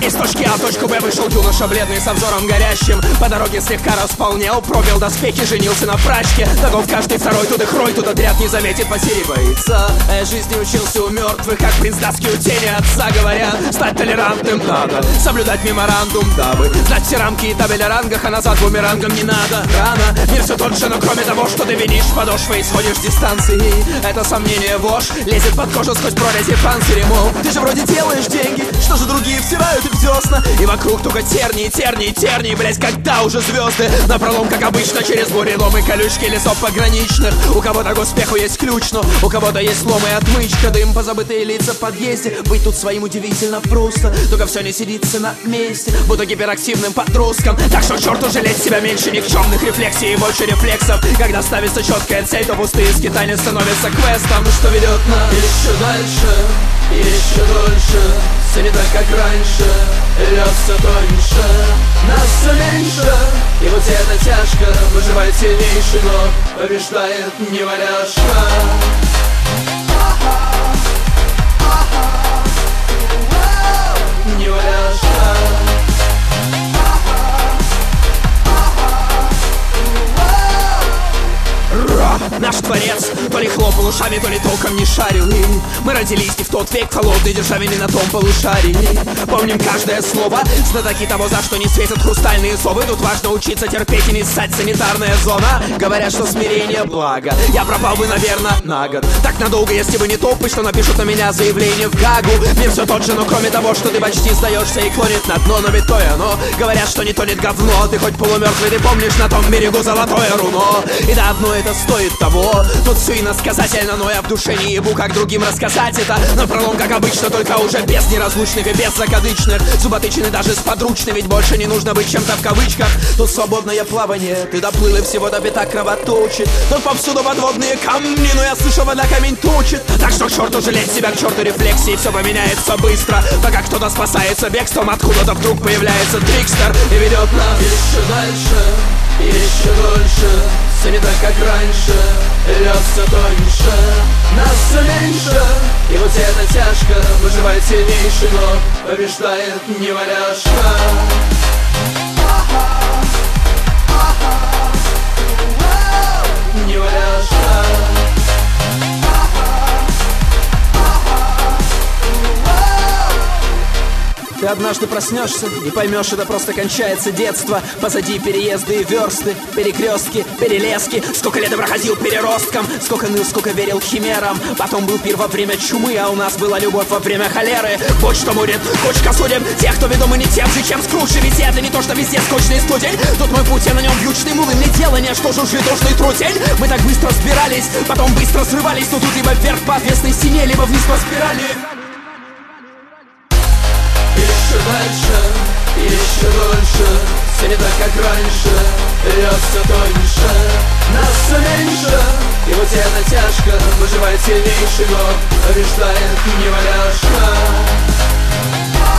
Из точки А в точку Б вышел юноша бледный со взором горящим. По дороге слегка располнел, пробил доспехи, женился на прачке. Таков каждый второй, тут их рой, тут отряд не заметит, потери боится. А я жизни учился у мертвых, как принц доски у тени отца. Говорят, стать толерантным надо, соблюдать меморандум, дабы знать все рамки и табели о рангах, а назад бумерангом не надо. Рано, мир все тот же, но кроме того, что ты винишь подошвой, сходишь с дистанции. Это сомнение вошь, лезет под кожу сквозь прорези панциря. Мол, ты же вроде делаешь деньги, что же другие втирают их в десна? И вокруг только тернии, тернии, тернии, блять, когда уже звезды напролом, как обычно, через буреломы, колючки лесов пограничных. У кого-то к успеху есть ключ, но у кого-то есть слом и отмычка. Дым, позабытые лица в подъезде. Быть тут своим удивительно просто, только все не сидится на месте, будто гиперактивным подростком. Так что к черту жалеть себя, меньше никчемных рефлексий и больше рефлексов. Когда ставится четкая цель, то пустые скитания становятся квестом, что ведет нас еще дальше, еще дольше. Все не так, как раньше, лед все тоньше, нас все меньше. И вот эта тяжко, выживает сильнейший, но побеждает неваляшка. Неваляшка. Наш творец то ли хлопал ушами, то ли толком не шарил. И мы родились не в тот век, холодный державе на том полушарии. Помним каждое слово, знатоки того, за что не светят хрустальные совы. Тут важно учиться терпеть и не ссать, санитарная зона. Говорят, что смирение благо, я пропал бы, наверное, на год. Так надолго, если бы не топы, что напишут на меня заявление в Гагу. Мир все тот же, но кроме того, что ты почти сдаешься и клонит на дно. Но ведь то и оно, говорят, что не тонет говно. Ты хоть полумертвый, ты помнишь на том берегу золотое руно. И да, одно это стоит того. Тут все иносказательно, но я в душе не ебу, как другим рассказать это. Напролом, как обычно, только уже без неразлучных и без закадычных. Зуботычный даже с подручной, ведь больше не нужно быть чем-то в кавычках. Тут свободное плавание, ты доплыл и всего до пятак кровоточит. Тут повсюду подводные камни, но я слышу, вода камень точит. Так что к черту жалеть себя, к черту рефлексии, все поменяется быстро. Пока кто-то спасается бегством, откуда-то вдруг появляется трикстер и ведет нас еще дальше, еще дольше. Все не так, как раньше, лед все тоньше, нас все меньше. И вот эта тяжко, выживает сильнейший, но побеждает неваляшка. Неваляшка. Ты однажды проснешься и поймешь, это просто кончается детство. Позади переезды и версты, перекрестки, перелески. Сколько лет я проходил переростком, сколько ныл, сколько верил химерам. Потом был пир во время чумы, а у нас была любовь во время холеры. Вот что мурит, кучка судеб тех, кто ведомы не тем же, чем скручи. Ведь это не то, что везде скучный студень. Тут мой путь, я на нем вьючный мул, и мне дело не что жужжит душный трутень. Мы так быстро сбирались, потом быстро срывались. Но тут либо вверх по отвесной стене, либо вниз по спирали. Еще дальше, еще дольше. Все не так, как раньше, лед все тоньше, нас все меньше. И вот эта тяжко, выживает сильнейший, но побеждает неваляшка.